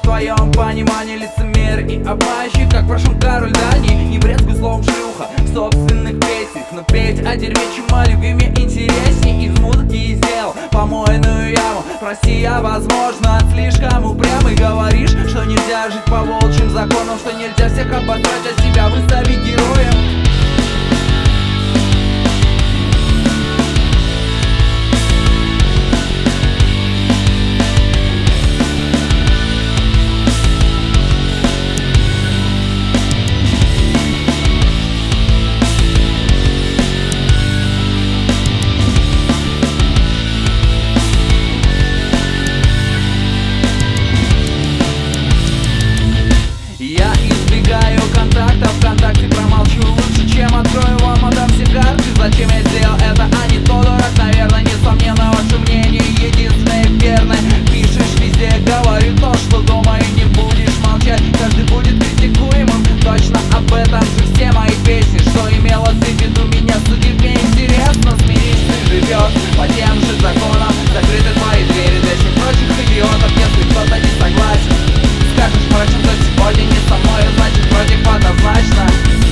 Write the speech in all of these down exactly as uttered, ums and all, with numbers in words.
твоем понимании лицемер и обманщик, как в прошлом король Дани. Не брезгуй словом шлюха в собственных песнях, но петь о дерьме чума любви мне интересней. Из музыки сделал помойную яму. Прости, я, возможно, слишком упрямый. Говоришь, что нельзя жить по волчьим законам, что нельзя всех обосрать, а себя выставить героем. Я избегаю контакта, ВКонтакте промолчу лучше, чем открою вам, отдам все карты. Зачем я сделал это, а не то дурак? Наверное, несомненно, ваше мнение единственное верное. Пишешь везде, говори то, что думаю, не будешь молчать. Каждый будет критикуемым, точно об этом же все мои песни. Что имела ты в виду, меня судить мне интересно. Смирись, ты живешь по тем же законам, закрыты твои двери для всех прочих идиотов. Если кто-то не согласен, скажешь, впрочем, что сегодня не со мной, значит против однозначно.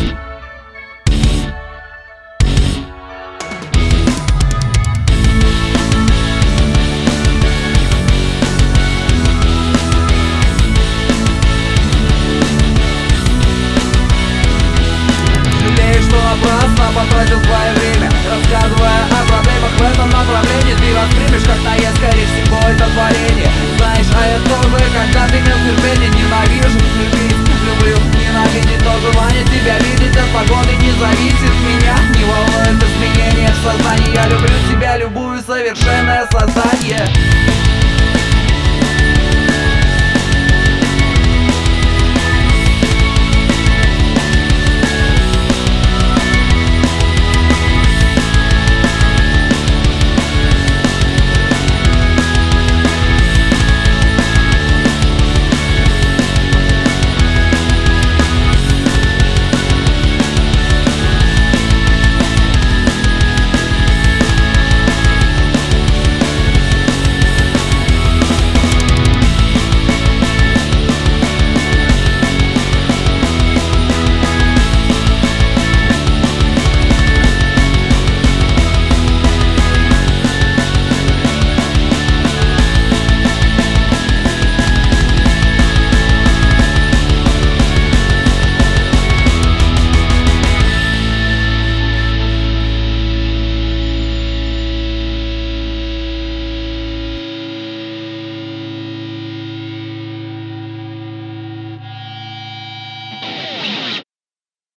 Жалею, что напрасно потратил свое время, рассказывая о проблемах в этом направлении. Ты воспримешь как наезд, скорее всего, это творение. Знаешь, а я тоже, когда ты имел терпение. Ненавижу любить, люблю ненавидеть, но желание тебя видеть от погоды не зависит. Меня не волнует изменения в сознании. Я люблю тебя, любую совершенное создание.